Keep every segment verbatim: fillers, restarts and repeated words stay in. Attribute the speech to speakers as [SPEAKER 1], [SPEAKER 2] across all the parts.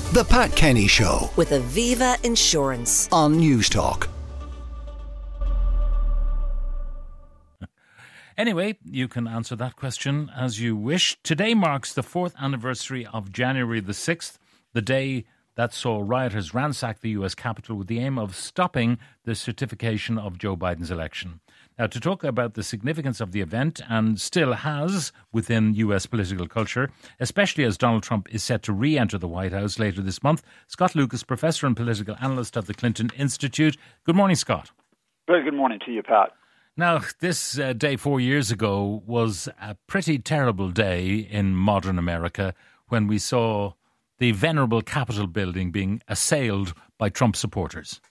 [SPEAKER 1] The Pat Kenny Show
[SPEAKER 2] with Aviva Insurance
[SPEAKER 1] on Newstalk.
[SPEAKER 3] Anyway, you can answer that question as you wish. Today marks the fourth anniversary of January the sixth, the day that saw rioters ransack the U S Capitol with the aim of stopping the certification of Joe Biden's election. Now, to talk about the significance of the event, and still has within U S political culture, especially as Donald Trump is set to re-enter the White House later this month, Scott Lucas, professor and political analyst at the Clinton Institute. Good morning, Scott.
[SPEAKER 4] Very good morning to you, Pat.
[SPEAKER 3] Now, this uh, day four years ago was a pretty terrible day in modern America when we saw the venerable Capitol building being assailed by Trump supporters.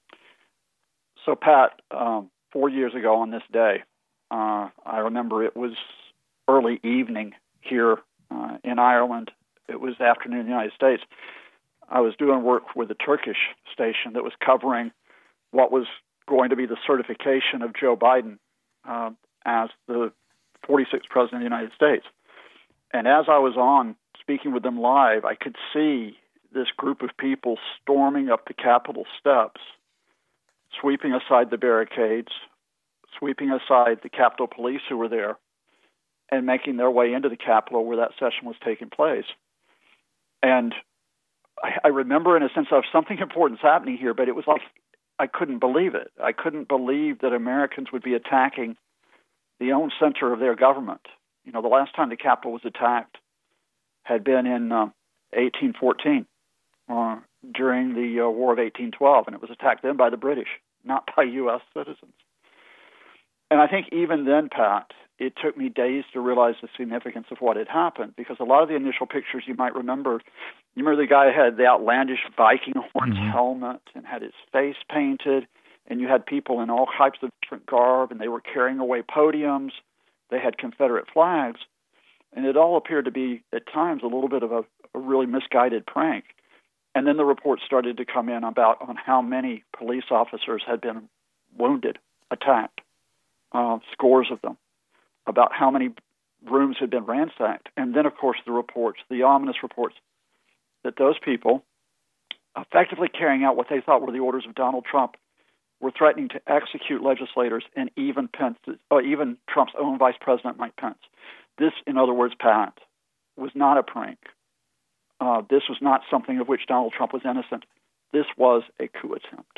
[SPEAKER 4] So, Pat, um, four years ago on this day, uh, I remember it was early evening here uh, in Ireland. It was afternoon in the United States. I was doing work with a Turkish station that was covering what was going to be the certification of Joe Biden uh, as the forty-sixth president of the United States. And as I was on speaking with them live, I could see this group of people storming up the Capitol steps, sweeping aside the barricades, sweeping aside the Capitol Police who were there, and making their way into the Capitol where that session was taking place. And I, I remember, in a sense, of something important's happening here, but it was like I couldn't believe it. I couldn't believe that Americans would be attacking the own center of their government. You know, the last time the Capitol was attacked had been in uh, eighteen fourteen, uh, during the uh, War of eighteen twelve, and it was attacked then by the British, not by U S citizens. And I think even then, Pat, it took me days to realize the significance of what had happened, because a lot of the initial pictures you might remember, you remember the guy had the outlandish Viking horns mm-hmm. helmet and had his face painted, and you had people in all types of different garb, and they were carrying away podiums. They had Confederate flags, and it all appeared to be, at times, a little bit of a, a really misguided prank. And then the reports started to come in about on how many police officers had been wounded, attacked, uh, scores of them, about how many rooms had been ransacked. And then, of course, the reports, the ominous reports, that those people, effectively carrying out what they thought were the orders of Donald Trump, were threatening to execute legislators and even Pence, or even Trump's own Vice President, Mike Pence. This, in other words, Pat, was not a prank. Uh, this was not something of which Donald Trump was innocent. This was a coup attempt.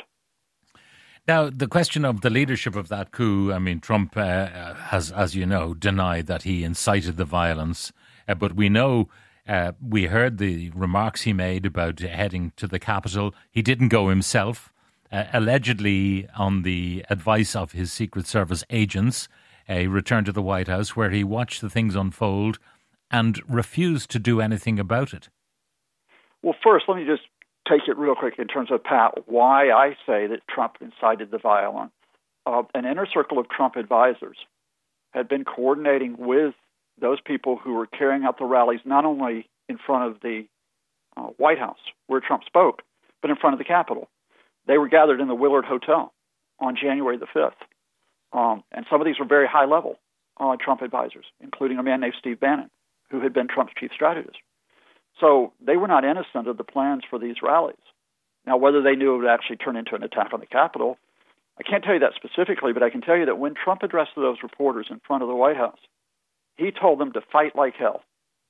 [SPEAKER 3] Now, the question of the leadership of that coup, I mean, Trump uh, has, as you know, denied that he incited the violence. Uh, but we know, uh, we heard the remarks he made about heading to the Capitol. He didn't go himself, uh, allegedly on the advice of his Secret Service agents. Uh, he returned to the White House where he watched the things unfold and refused to do anything about it.
[SPEAKER 4] Well, first, let me just take it real quick in terms of, Pat, why I say that Trump incited the violence. Uh, an inner circle of Trump advisors had been coordinating with those people who were carrying out the rallies, not only in front of the uh, White House, where Trump spoke, but in front of the Capitol. They were gathered in the Willard Hotel on January the fifth. Um, and some of these were very high-level uh, Trump advisors, including a man named Steve Bannon, who had been Trump's chief strategist. So they were not innocent of the plans for these rallies. Now, whether they knew it would actually turn into an attack on the Capitol, I can't tell you that specifically, but I can tell you that when Trump addressed those reporters in front of the White House, he told them to fight like hell.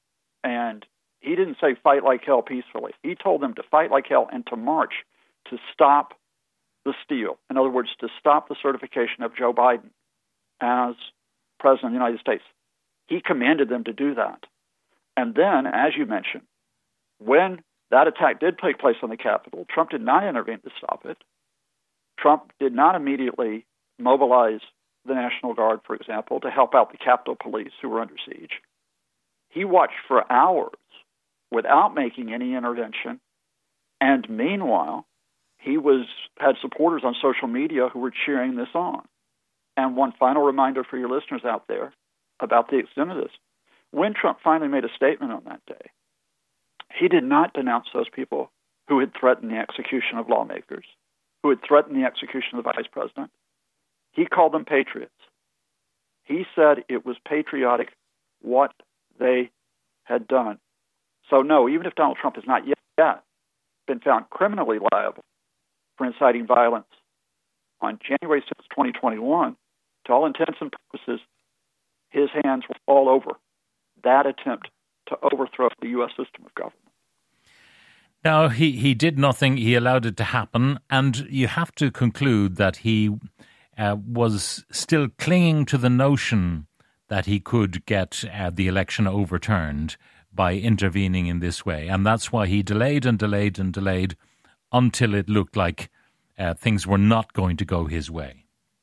[SPEAKER 4] And he didn't say fight like hell peacefully. He told them to fight like hell and to march to stop the steal. In other words, to stop the certification of Joe Biden as President of the United States. He commanded them to do that. And then, as you mentioned, when that attack did take place on the Capitol, Trump did not intervene to stop it. Trump did not immediately mobilize the National Guard, for example, to help out the Capitol Police who were under siege. He watched for hours without making any intervention, and meanwhile, he was had supporters on social media who were cheering this on. And one final reminder for your listeners out there about the extent of this. When Trump finally made a statement on that day, he did not denounce those people who had threatened the execution of lawmakers, who had threatened the execution of the vice president. He called them patriots. He said it was patriotic what they had done. So no, even if Donald Trump has not yet been found criminally liable for inciting violence on January sixth, twenty twenty-one, to all intents and purposes, his hands were all over that attempt to overthrow the U S system of government.
[SPEAKER 3] Now, he, he did nothing. He allowed it to happen. And you have to conclude that he uh, was still clinging to the notion that he could get uh, the election overturned by intervening in this way. And that's why he delayed and delayed and delayed until it looked like uh, things were not going to go his way.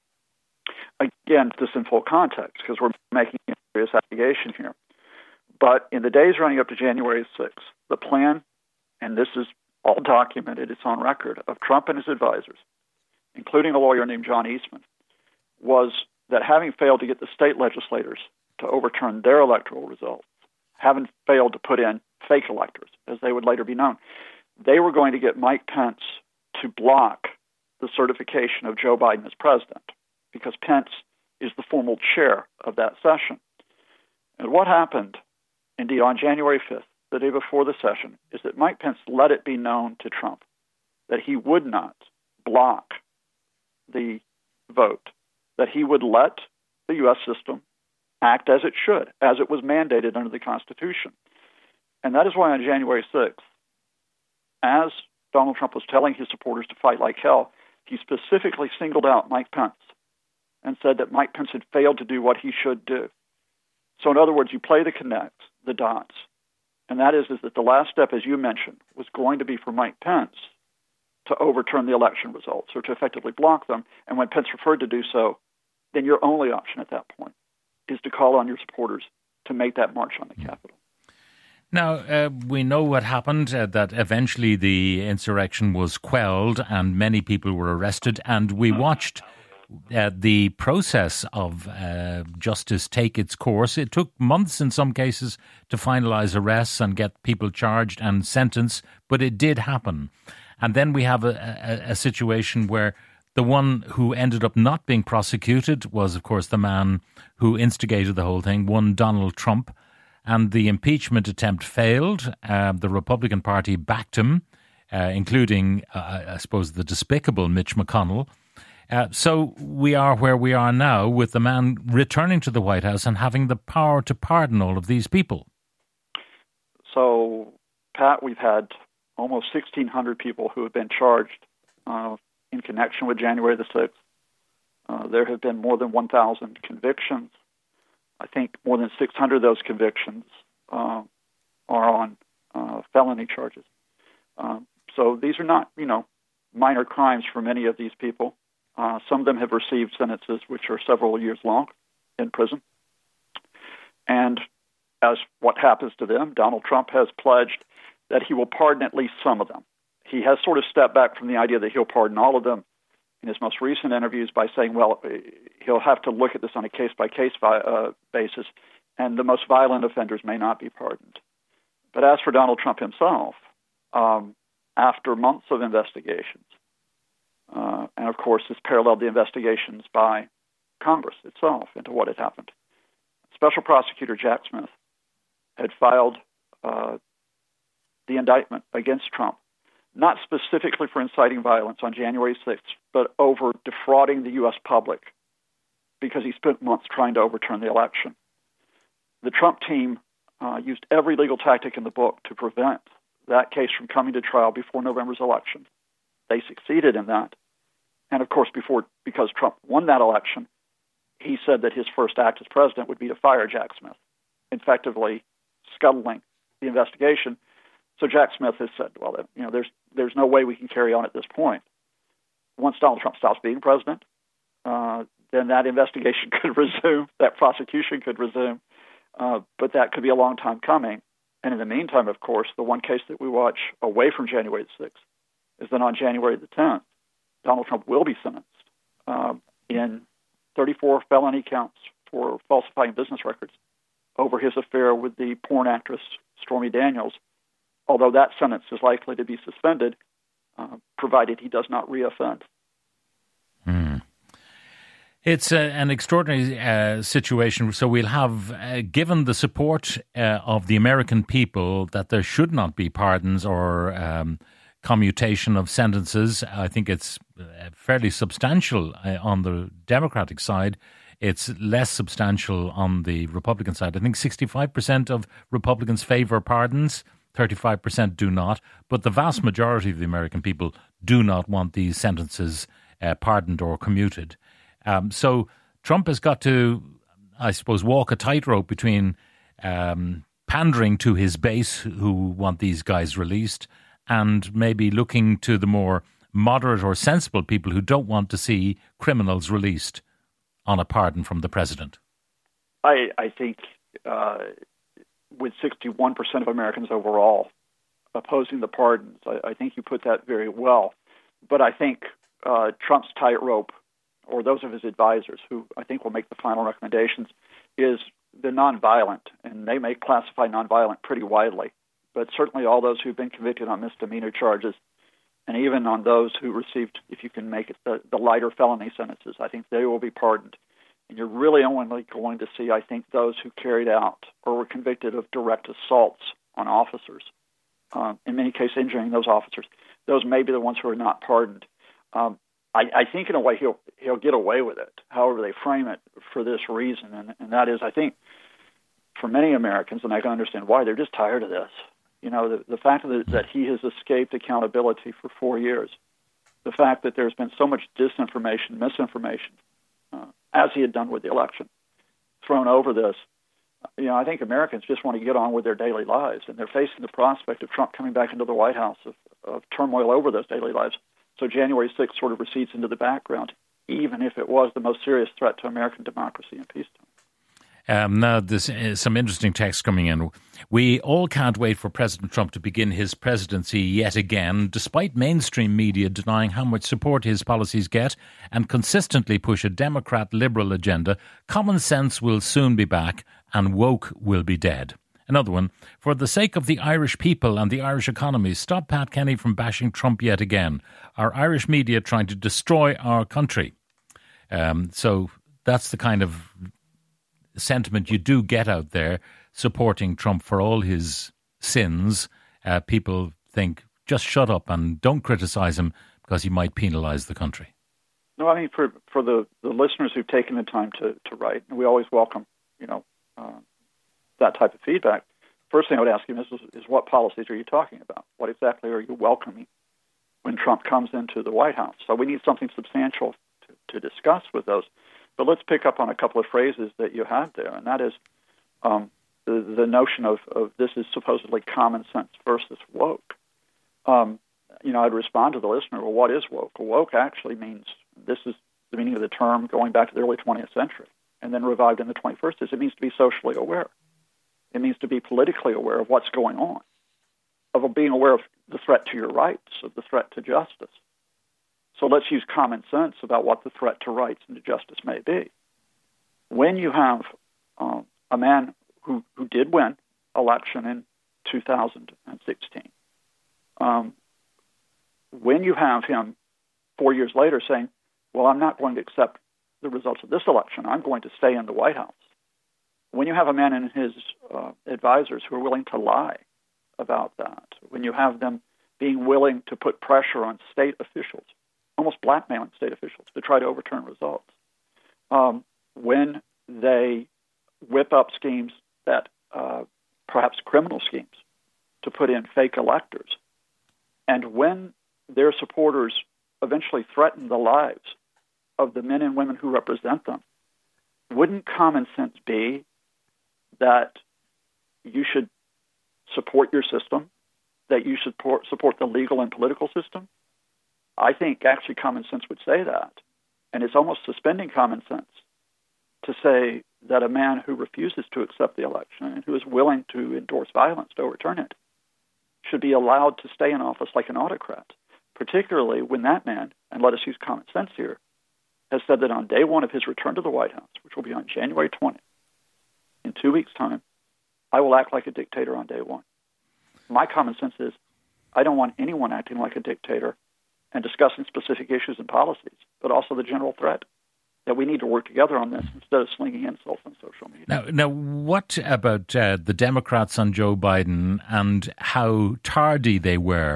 [SPEAKER 4] Again, this in full context, because we're making a serious allegation here. But in the days running up to January sixth, the plan, and this is all documented, it's on record, of Trump and his advisors, including a lawyer named John Eastman, was that having failed to get the state legislators to overturn their electoral results, having failed to put in fake electors, as they would later be known, they were going to get Mike Pence to block the certification of Joe Biden as president, because Pence is the formal chair of that session. And what happened, indeed, on January fifth, the day before the session, is that Mike Pence let it be known to Trump that he would not block the vote, that he would let the U S system act as it should, as it was mandated under the Constitution. And that is why on January sixth, as Donald Trump was telling his supporters to fight like hell, he specifically singled out Mike Pence and said that Mike Pence had failed to do what he should do. So in other words, you play the connects, the dots, and that is, is that the last step, as you mentioned, was going to be for Mike Pence to overturn the election results or to effectively block them. And when Pence referred to do so, then your only option at that point is to call on your supporters to make that march on the Capitol.
[SPEAKER 3] Now, uh, we know what happened, uh, that eventually the insurrection was quelled and many people were arrested, and we watched uh, the process of uh, justice take its course. It took months in some cases to finalize arrests and get people charged and sentenced, but it did happen. And then we have a, a, a situation where the one who ended up not being prosecuted was, of course, the man who instigated the whole thing, one Donald Trump. And the impeachment attempt failed. Uh, the Republican Party backed him, uh, including, uh, I suppose, the despicable Mitch McConnell. Uh, so we are where we are now, with the man returning to the White House and having the power to pardon all of these people.
[SPEAKER 4] So, Pat, we've had almost sixteen hundred people who have been charged uh, in connection with January the sixth. Uh, there have been more than one thousand convictions. I think more than six hundred of those convictions uh, are on uh, felony charges. Um, so these are not, you know, minor crimes for many of these people. Uh, some of them have received sentences which are several years long in prison. And as what happens to them, Donald Trump has pledged that he will pardon at least some of them. He has sort of stepped back from the idea that he'll pardon all of them in his most recent interviews by saying, well, he'll have to look at this on a case-by-case uh, basis, and the most violent offenders may not be pardoned. But as for Donald Trump himself, um, after months of investigations, uh, and of course this paralleled the investigations by Congress itself into what had happened, Special Prosecutor Jack Smith had filed uh, the indictment against Trump, not specifically for inciting violence on January sixth, but over defrauding the U S public because he spent months trying to overturn the election. The Trump team uh, used every legal tactic in the book to prevent that case from coming to trial before November's election. They succeeded in that. And of course, before because Trump won that election, he said that his first act as president would be to fire Jack Smith, effectively scuttling the investigation. So Jack Smith has said, well, you know, there's there's no way we can carry on at this point. Once Donald Trump stops being president, uh, then that investigation could resume, that prosecution could resume, uh, but that could be a long time coming. And in the meantime, of course, the one case that we watch away from January the sixth is that on January the tenth, Donald Trump will be sentenced uh, in thirty-four felony counts for falsifying business records over his affair with the porn actress Stormy Daniels, although that sentence is likely to be suspended, uh, provided he does not reoffend.
[SPEAKER 3] Hmm. It's uh, an extraordinary uh, situation. So we'll have, uh, given the support uh, of the American people, that there should not be pardons or um, commutation of sentences. I think it's fairly substantial uh, on the Democratic side. It's less substantial on the Republican side. I think sixty-five percent of Republicans favour pardons, thirty-five percent do not. But the vast majority of the American people do not want these sentences uh, pardoned or commuted. Um, so Trump has got to, I suppose, walk a tightrope between um, pandering to his base who want these guys released and maybe looking to the more moderate or sensible people who don't want to see criminals released on a pardon from the president.
[SPEAKER 4] I, I think uh, with sixty-one percent of Americans overall opposing the pardons, I, I think you put that very well. But I think uh, Trump's tightrope, or those of his advisors, who I think will make the final recommendations, is the nonviolent, and they may classify nonviolent pretty widely. But certainly all those who've been convicted on misdemeanor charges, and even on those who received, if you can make it, the, the lighter felony sentences, I think they will be pardoned. And you're really only going to see, I think, those who carried out or were convicted of direct assaults on officers, um, in many cases injuring those officers. Those may be the ones who are not pardoned. Um, I, I think, in a way, he'll he'll get away with it, however they frame it, for this reason, and, and that is, I think, for many Americans, and I can understand why, they're just tired of this. You know, the, the fact that, that he has escaped accountability for four years, the fact that there's been so much disinformation, misinformation, uh, as he had done with the election, thrown over this, you know, I think Americans just want to get on with their daily lives, and they're facing the prospect of Trump coming back into the White House, of, of turmoil over those daily lives. So January sixth sort of recedes into the background, even if it was the most serious threat to American democracy and peacetime.
[SPEAKER 3] Um, now, there's uh, some interesting text coming in. We all can't wait for President Trump to begin his presidency yet again, despite mainstream media denying how much support his policies get and consistently push a Democrat-liberal agenda. Common sense will soon be back and woke will be dead. Another one, for the sake of the Irish people and the Irish economy, stop Pat Kenny from bashing Trump yet again. Our Irish media trying to destroy our country. Um, so that's the kind of sentiment you do get out there, supporting Trump for all his sins. Uh, people think, just shut up and don't criticize him because he might penalize the country.
[SPEAKER 4] No, I mean, for for the, the listeners who've taken the time to, to write, and we always welcome, you know, uh, that type of feedback. First thing I would ask you is, is what policies are you talking about? What exactly are you welcoming when Trump comes into the White House? So we need something substantial to, to discuss with those. But let's pick up on a couple of phrases that you had there, and that is um, the, the notion of, of this is supposedly common sense versus woke. Um, you know, I'd respond to the listener, well, what is woke? Well, woke actually means, this is the meaning of the term going back to the early twentieth century, and then revived in the twenty-first, is it means to be socially aware. It means to be politically aware of what's going on, of being aware of the threat to your rights, of the threat to justice. So let's use common sense about what the threat to rights and to justice may be. When you have um, a man who, who did win election in two thousand sixteen, um, when you have him four years later saying, well, I'm not going to accept the results of this election, I'm going to stay in the White House. When you have a man and his uh, advisors who are willing to lie about that, when you have them being willing to put pressure on state officials, almost blackmailing state officials to try to overturn results, um, when they whip up schemes that uh, perhaps criminal schemes to put in fake electors, and when their supporters eventually threaten the lives of the men and women who represent them, wouldn't common sense be that you should support your system, that you should support, support the legal and political system? I think actually common sense would say that. And it's almost suspending common sense to say that a man who refuses to accept the election and who is willing to endorse violence to overturn it should be allowed to stay in office like an autocrat, particularly when that man, and let us use common sense here, has said that on day one of his return to the White House, which will be on January twentieth, in two weeks' time, I will act like a dictator on day one. My common sense is I don't want anyone acting like a dictator and discussing specific issues and policies, but also the general threat that we need to work together on this instead of slinging insults on social media.
[SPEAKER 3] Now, now what about uh, the Democrats on Joe Biden and how tardy they were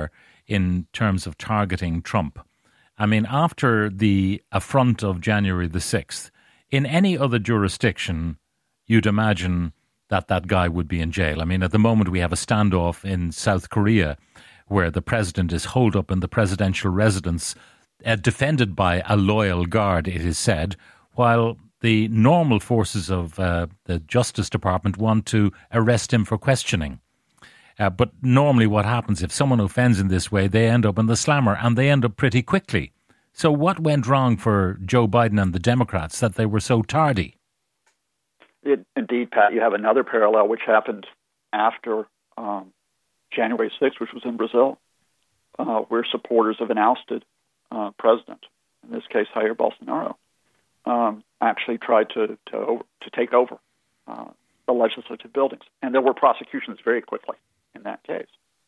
[SPEAKER 3] in terms of targeting Trump. I mean, after the affront of January the sixth, in any other jurisdiction, you'd imagine that that guy would be in jail. I mean, at the moment we have a standoff in South Korea where the president is holed up in the presidential residence, uh, defended by a loyal guard, it is said, while the normal forces of uh, the Justice Department want to arrest him for questioning. Uh, but normally what happens if someone offends in this way, they end up in the slammer, and they end up pretty quickly. So what went wrong for Joe Biden and the Democrats that they were so tardy?
[SPEAKER 4] It, indeed, Pat, you have another parallel which happened after um, January sixth, which was in Brazil, uh, where supporters of an ousted uh, president, in this case Jair Bolsonaro, um, actually tried to to, over, to take over uh, the legislative buildings. And there were prosecutions very quickly in that case.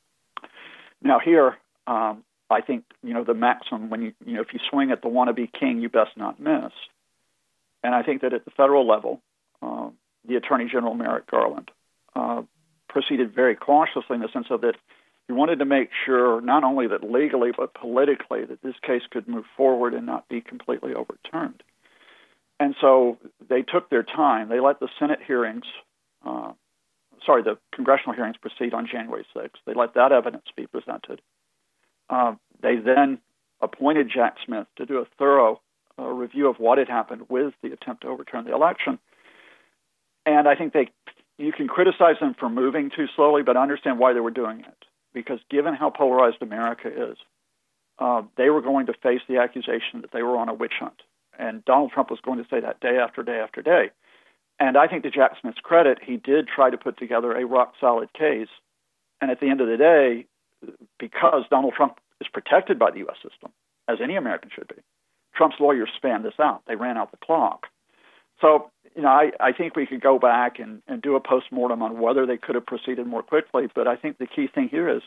[SPEAKER 4] Now here, um, I think, you know, the maxim, when you, you know, if you swing at the wannabe king, you best not miss. And I think that at the federal level, uh, the Attorney General Merrick Garland uh, proceeded very cautiously in the sense of that he wanted to make sure not only that legally but politically that this case could move forward and not be completely overturned. And so they took their time. They let the Senate hearings, uh, sorry, the congressional hearings proceed on January sixth. They let that evidence be presented. Uh, they then appointed Jack Smith to do a thorough uh, review of what had happened with the attempt to overturn the election. And I think they, you can criticize them for moving too slowly, but understand why they were doing it. Because given how polarized America is, uh, they were going to face the accusation that they were on a witch hunt. And Donald Trump was going to say that day after day after day. And I think to Jack Smith's credit, he did try to put together a rock-solid case. And at the end of the day, because Donald Trump is protected by the U S system, as any American should be, Trump's lawyers spanned this out. They ran out the clock. So, you know, I, I think we could go back and, and do a postmortem on whether they could have proceeded more quickly. But I think the key thing here is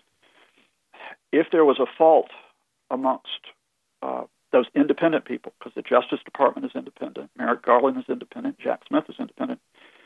[SPEAKER 4] if there was a fault amongst uh, those independent people, because the Justice Department is independent, Merrick Garland is independent, Jack Smith is independent,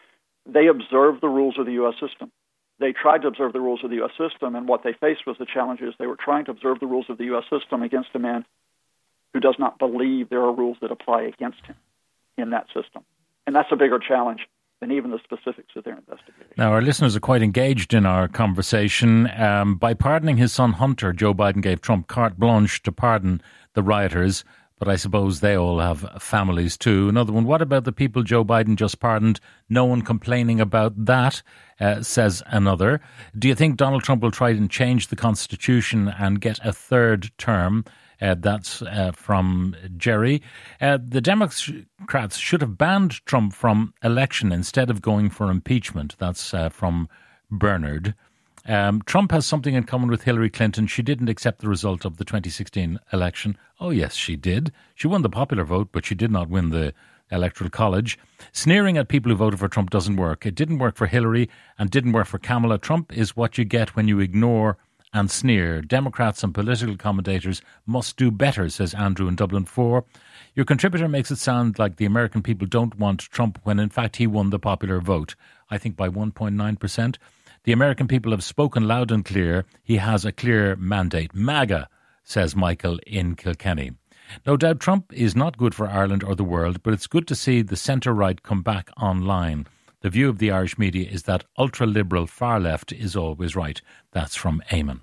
[SPEAKER 4] they observed the rules of the U S system. They tried to observe the rules of the U S system, and what they faced was the challenges. They were trying to observe the rules of the U S system against a man who does not believe there are rules that apply against him in that system. And that's a bigger challenge than even the specifics of their investigation.
[SPEAKER 3] Now, our listeners are quite engaged in our conversation. Um, by pardoning his son Hunter, Joe Biden gave Trump carte blanche to pardon the rioters, but I suppose they all have families too. Another one, what about the people Joe Biden just pardoned? No one complaining about that, uh, says another. Do you think Donald Trump will try and change the Constitution and get a third term? Uh, that's uh, from Jerry. Uh, the Democrats should have banned Trump from election instead of going for impeachment. That's uh, from Bernard. Um, Trump has something in common with Hillary Clinton. She didn't accept the result of the twenty sixteen election. Oh, yes, she did. She won the popular vote, but she did not win the Electoral College. Sneering at people who voted for Trump doesn't work. It didn't work for Hillary and didn't work for Kamala. Trump is what you get when you ignore and sneer. Democrats and political commentators must do better, says Andrew in Dublin four. Your contributor makes it sound like the American people don't want Trump when in fact he won the popular vote. I think by one point nine percent. The American people have spoken loud and clear. He has a clear mandate. MAGA, says Michael in Kilkenny. No doubt Trump is not good for Ireland or the world, but it's good to see the centre-right come back online. The view of the Irish media is that ultra-liberal far-left is always right. That's from Eamon.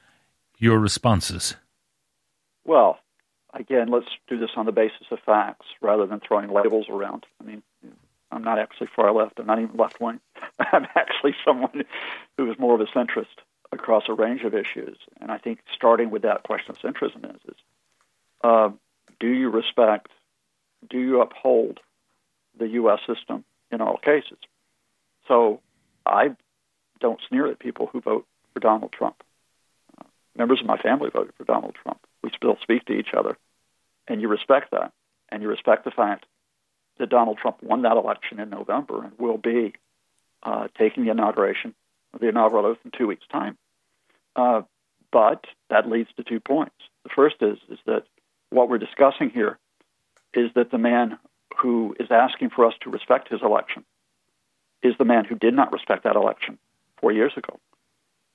[SPEAKER 3] Your responses?
[SPEAKER 4] Well, again, let's do this on the basis of facts rather than throwing labels around. I mean, I'm not actually far-left. I'm not even left-wing. I'm actually someone who is more of a centrist across a range of issues. And I think starting with that question of centrism is, is uh, do you respect, do you uphold the U S system in all cases? So I don't sneer at people who vote for Donald Trump. Uh, members of my family voted for Donald Trump. We still speak to each other. And you respect that. And you respect the fact that Donald Trump won that election in November and will be uh, taking the inauguration, the inaugural oath in two weeks' time. Uh, but that leads to two points. The first is, is that what we're discussing here is that the man who is asking for us to respect his election is the man who did not respect that election four years ago.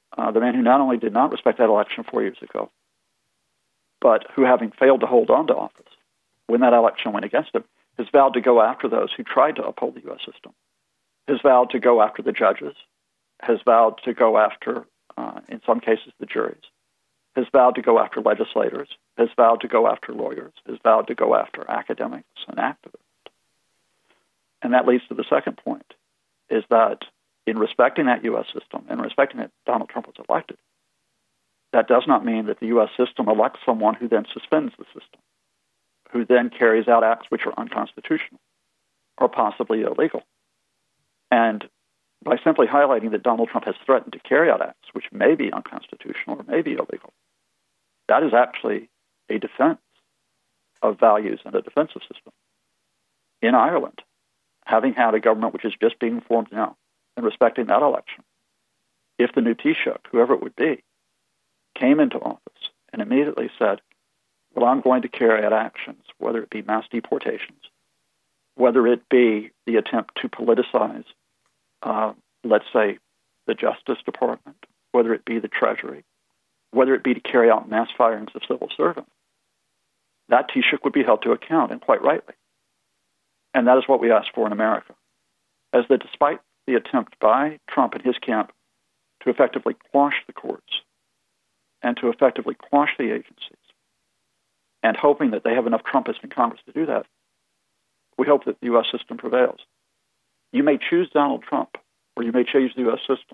[SPEAKER 4] uh, the man who not only did not respect that election four years ago, but who, having failed to hold on to office when that election went against him, has vowed to go after those who tried to uphold the U S system, has vowed to go after the judges, has vowed to go after, uh, in some cases, the juries, has vowed to go after legislators, has vowed to go after lawyers, has vowed to go after academics and activists. And that leads to the second point, is that in respecting that U S system and respecting that Donald Trump was elected, that does not mean that the U S system elects someone who then suspends the system, who then carries out acts which are unconstitutional or possibly illegal. And by simply highlighting that Donald Trump has threatened to carry out acts which may be unconstitutional or may be illegal, that is actually a defense of values and a defensive system. In Ireland, having had a government which is just being formed now and respecting that election, if the new Taoiseach, whoever it would be, came into office and immediately said, well, I'm going to carry out actions, whether it be mass deportations, whether it be the attempt to politicize, uh, let's say, the Justice Department, whether it be the Treasury, whether it be to carry out mass firings of civil servants, that Taoiseach would be held to account, and quite rightly. And that is what we ask for in America, as that despite the attempt by Trump and his camp to effectively quash the courts and to effectively quash the agencies, and hoping that they have enough Trumpists in Congress to do that, we hope that the U S system prevails. You may choose Donald Trump, or you may choose the U S system,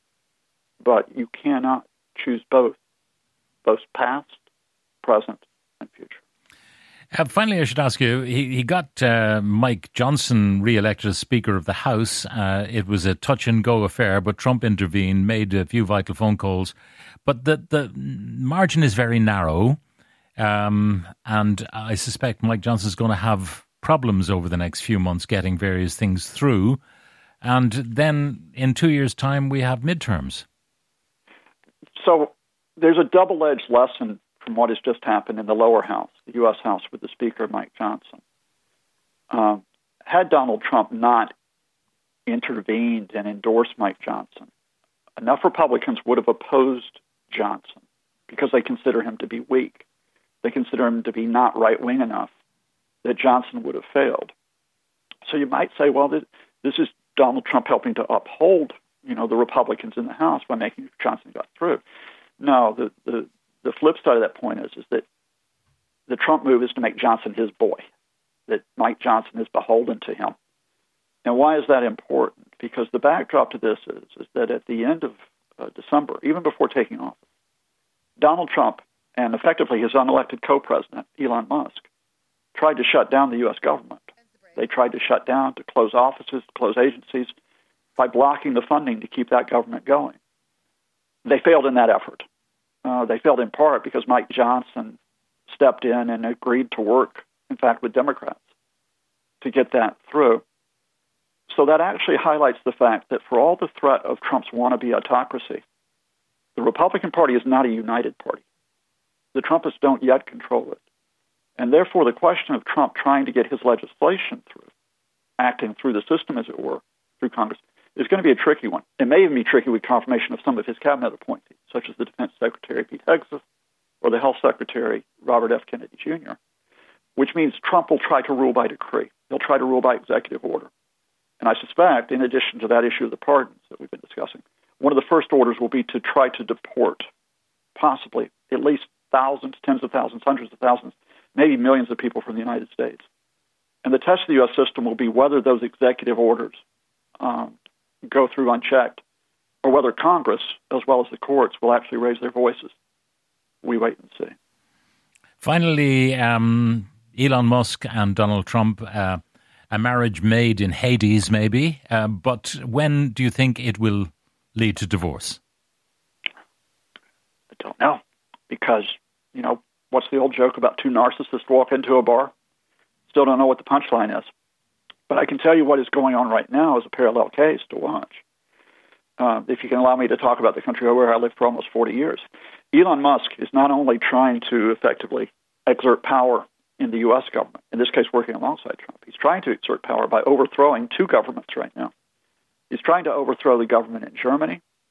[SPEAKER 4] but you cannot choose both, both past, present, and future.
[SPEAKER 3] Uh, finally, I should ask you, he, he got uh, Mike Johnson re-elected as Speaker of the House. Uh, it was a touch-and-go affair, but Trump intervened, made a few vital phone calls. But the, the margin is very narrow, um, and I suspect Mike Johnson's going to have problems over the next few months getting various things through. And then in two years' time, we have midterms.
[SPEAKER 4] So there's a double-edged lesson from what has just happened in the lower house, the U S House, with the Speaker, Mike Johnson. Um, had Donald Trump not intervened and endorsed Mike Johnson, enough Republicans would have opposed Johnson because they consider him to be weak. They consider him to be not right-wing enough that Johnson would have failed. So you might say, well, this, this is Donald Trump helping to uphold, you know, the Republicans in the House by making Johnson got through. No, the, the The flip side of that point is, is that the Trump move is to make Johnson his boy, that Mike Johnson is beholden to him. And why is that important? Because the backdrop to this is, is that at the end of uh, December, even before taking office, Donald Trump and effectively his unelected co-president, Elon Musk, tried to shut down the U S government. They tried to shut down, to close offices, to close agencies, by blocking the funding to keep that government going. They failed in that effort. Uh, they failed in part because Mike Johnson stepped in and agreed to work, in fact, with Democrats to get that through. So that actually highlights the fact that for all the threat of Trump's wannabe autocracy, the Republican Party is not a united party. The Trumpists don't yet control it. And therefore, the question of Trump trying to get his legislation through, acting through the system, as it were, through Congress, is going to be a tricky one. It may even be tricky with confirmation of some of his cabinet appointees, such as the Defense Secretary, Pete Hegseth, or the Health Secretary, Robert F. Kennedy Junior, which means Trump will try to rule by decree. He'll try to rule by executive order. And I suspect, in addition to that issue of the pardons that we've been discussing, one of the first orders will be to try to deport possibly at least thousands, tens of thousands, hundreds of thousands, maybe millions of people from the United States. And the test of the U S system will be whether those executive orders um, go through unchecked, or whether Congress, as well as the courts, will actually raise their voices. We wait and see.
[SPEAKER 3] Finally, um, Elon Musk and Donald Trump, uh, a marriage made in Hades, maybe, uh, but when do you think it will lead to divorce?
[SPEAKER 4] I don't know, because, you know, what's the old joke about two narcissists walk into a bar? Still don't know what the punchline is. But I can tell you what is going on right now is a parallel case to watch. Uh, if you can allow me to talk about the country where I lived for almost forty years. Elon Musk is not only trying to effectively exert power in the U S government, in this case working alongside Trump, he's trying to exert power by overthrowing two governments right now. He's trying to overthrow the government in Germany,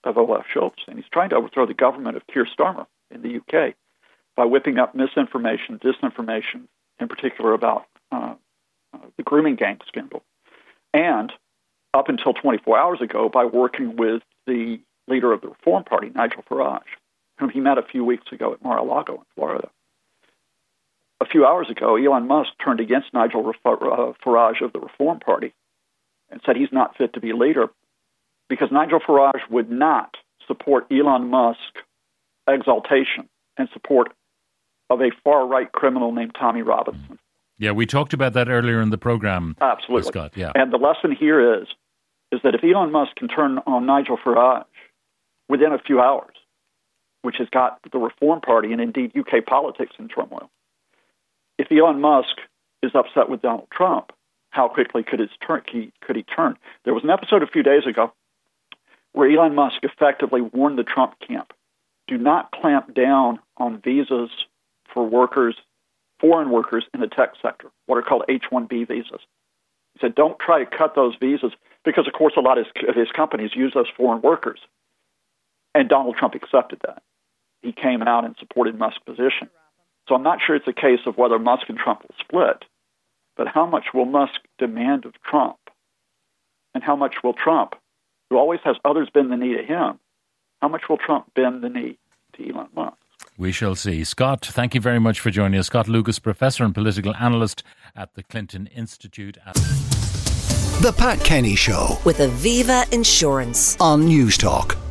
[SPEAKER 4] of Olaf Scholz, and he's trying to overthrow the government of Keir Starmer in the U K by whipping up misinformation, disinformation, in particular about uh, uh, the grooming gang scandal. And up until twenty-four hours ago, by working with the leader of the Reform Party, Nigel Farage, whom he met a few weeks ago at Mar-a-Lago in Florida. A few hours ago, Elon Musk turned against Nigel Farage of the Reform Party and said he's not fit to be leader because Nigel Farage would not support Elon Musk's exaltation and support of a far-right criminal named Tommy Robinson.
[SPEAKER 3] Yeah, we talked about that earlier in the program.
[SPEAKER 4] Absolutely.
[SPEAKER 3] Scott, yeah.
[SPEAKER 4] And the lesson here is, is that if Elon Musk can turn on Nigel Farage within a few hours, which has got the Reform Party and indeed U K politics in turmoil, if Elon Musk is upset with Donald Trump, how quickly could, his turn, he, could he turn? There was an episode a few days ago where Elon Musk effectively warned the Trump camp, do not clamp down on visas for workers, foreign workers in the tech sector, what are called H one B visas. He said, don't try to cut those visas because, of course, a lot of his, of his companies use those foreign workers. And Donald Trump accepted that. He came out and supported Musk's position. So I'm not sure it's a case of whether Musk and Trump will split, but how much will Musk demand of Trump? And how much will Trump, who always has others bend the knee to him, how much will Trump bend the knee to Elon Musk?
[SPEAKER 3] We shall see. Scott, thank you very much for joining us. Scott Lucas, professor and political analyst at the Clinton Institute. At
[SPEAKER 1] The Pat Kenny Show
[SPEAKER 2] with Aviva Insurance
[SPEAKER 1] on News Talk.